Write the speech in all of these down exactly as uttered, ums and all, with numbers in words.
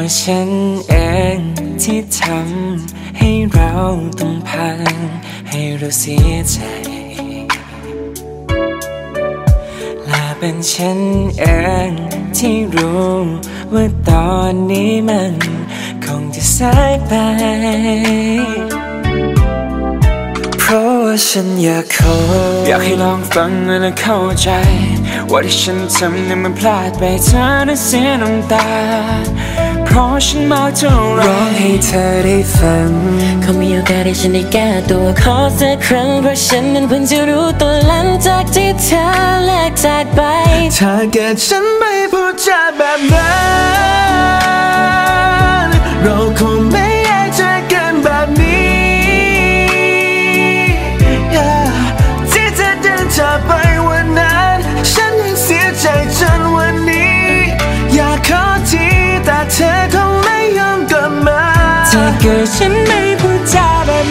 ะฉันเองที่ทำให้เราต้องพังให้เราเสียใจและเป็นฉันเองที่รู้ว่าตอนนี้มันคงจะสายไปเพราะว่าฉันอยากขออยากให้ลองฟังและเข้าใจว่าที่ฉันทำนั้นมันพลาดไปเธอนั้นเสียน้ำตาเพราะฉันมาเท่าไรร้องให้เธอได้ฟังคงมีโอกาสให้ฉันได้แก้ตัวขอสักครั้งเพราะฉันนั้นเพิ่งจะรู้ตัวหลังจากที่เธอแลกจากไปถ้าเกิดฉันไม่พูดจาแบบนั้นเราคงไม่อยากเจอกันแบบนี้ที่เธอเดินจากไปวันนั้นฉันยังเสียใจจนวันนี้อยากขอทีแต่เธอคงไม่ยอมกลับมาถ้าเกิดฉันไม่พูดจาแบบ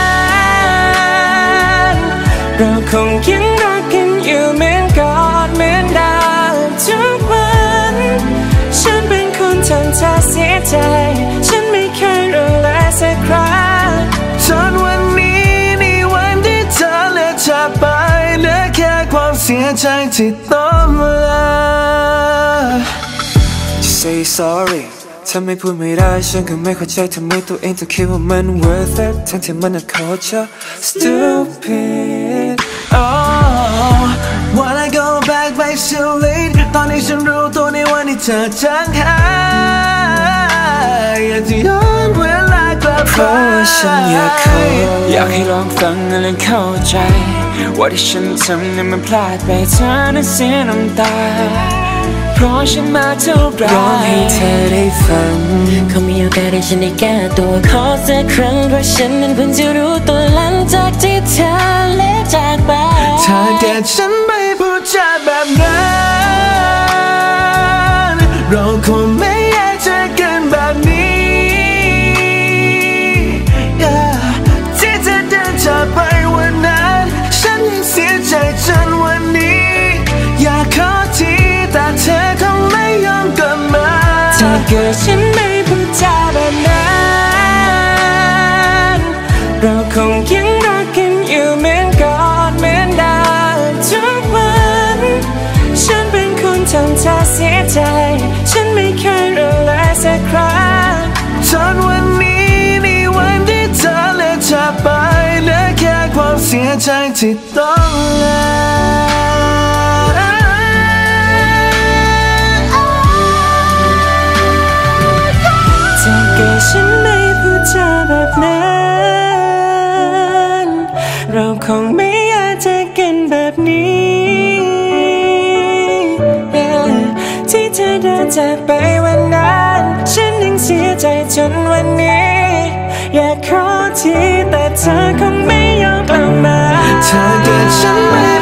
นั้นเราคงยังรักกันอยู่เหมือนก่อนเหมือนเดิมทุกวันฉันเป็นคนทำเธอเสียใจฉันไม่เคยรู้เลยสักครั้งจนวันนี้ในวันที่เธอเลือกจากไปเหลือแค่ความเสียใจที่ต้องลา Say sorry ถ้าไม่พูดไม่ได้ฉันก็ไม่เข้าใจทำไมตัวเองต้องคิดว่ามัน worth it ทั้งที่มันน่ะโคตรจะ stupid oh wanna go back but it's too late ตอนนี้ฉันรู้ตัวในวันที่เธอจางหายอยากจะย้อนเวลากลับไปเพราะว่าฉันอยากขออยากให้ลองฟังและเข้าใจว่าที่ฉันทำนั้นมันพลาดไปเธอนั้นเสียน้ำตาเพราะฉันมาเท่าไรร้องให้เธอได้ฟังคงมีโอกาสให้ฉันได้แก้ตัวขอสักครั้งเพราะฉันนั้นเพิ่งจะรู้ตัวหลังจากที่เธอเลิกจากไปถ้าเกิดฉันไม่พูดจาแบบนั้นเราคงไม่อยากเจอกันแบบนี้ที่เธอเดินจากไปวันนั้นฉันยังเสียใจจนวันนี้อยากขอทีแต่เธอคงไม่ยอมกลับมาถ้าเกิดฉันไม่พูดจาแบบนั้นเราคงยังรักกันอยู่เหมือนก่อนเหมือนเดิมทุกวันฉันเป็นคนทำเธอเสียใจฉันไม่เคยรู้เลยสักครั้งจนวันนี้ในวันที่เธอเลือกจากไปเหลือแค่ความเสียใจที่ต้องลาฉันไม่พูดจาแบบนั้นเราคงไม่อยากเจอกันแบบนี้ที่เธอเดินจากไปวันนั้นฉันยังเสียใจจนวันนี้อยากขอทีแต่เธอคงไม่ยอมกลับมาถ้าเกิดฉันไม่